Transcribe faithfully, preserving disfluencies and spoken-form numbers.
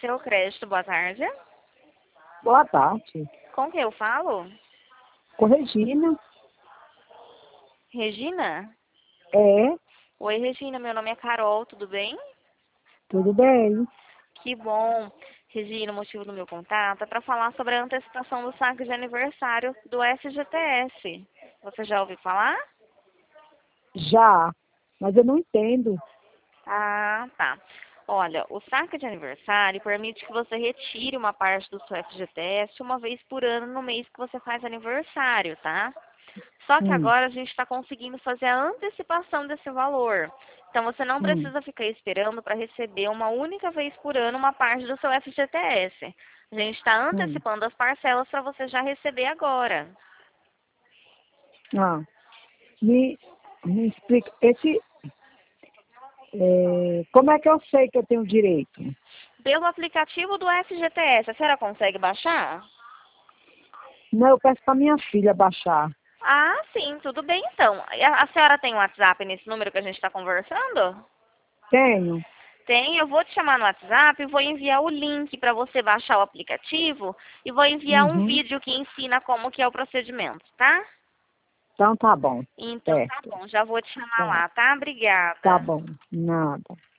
Seu crédito, boa tarde. Boa tarde. Com quem eu falo? Com Regina. Regina? É, Oi, Regina, meu nome é Carol, tudo bem? tudo bem. Que bom. Regina, o motivo do meu contato é para falar sobre a antecipação do saque de aniversário do F G T S. Você já ouviu falar? Já, mas eu não entendo. Ah, tá. Olha, o saque de aniversário permite que você retire uma parte do seu F G T S uma vez por ano no mês que você faz aniversário, tá? Só que Hum, agora a gente está conseguindo fazer a antecipação desse valor. Então você não hum, precisa ficar esperando para receber uma única vez por ano uma parte do seu F G T S. A gente está hum. antecipando as parcelas para você já receber agora. Ah, me, me explica. Esse, é, como é que eu sei que eu tenho direito? Pelo aplicativo do F G T S, a senhora consegue baixar? Não, eu peço para minha filha baixar. Ah, sim, tudo bem então. A a senhora tem um WhatsApp nesse número que a gente está conversando? Tenho. Tem, eu vou te chamar no WhatsApp e vou enviar o link para você baixar o aplicativo e vou enviar um Uhum. vídeo que ensina como que é o procedimento, tá? Então tá bom. Então tá Certo. bom, já vou te chamar Tá, lá, tá? tá Obrigada. bom. Nada.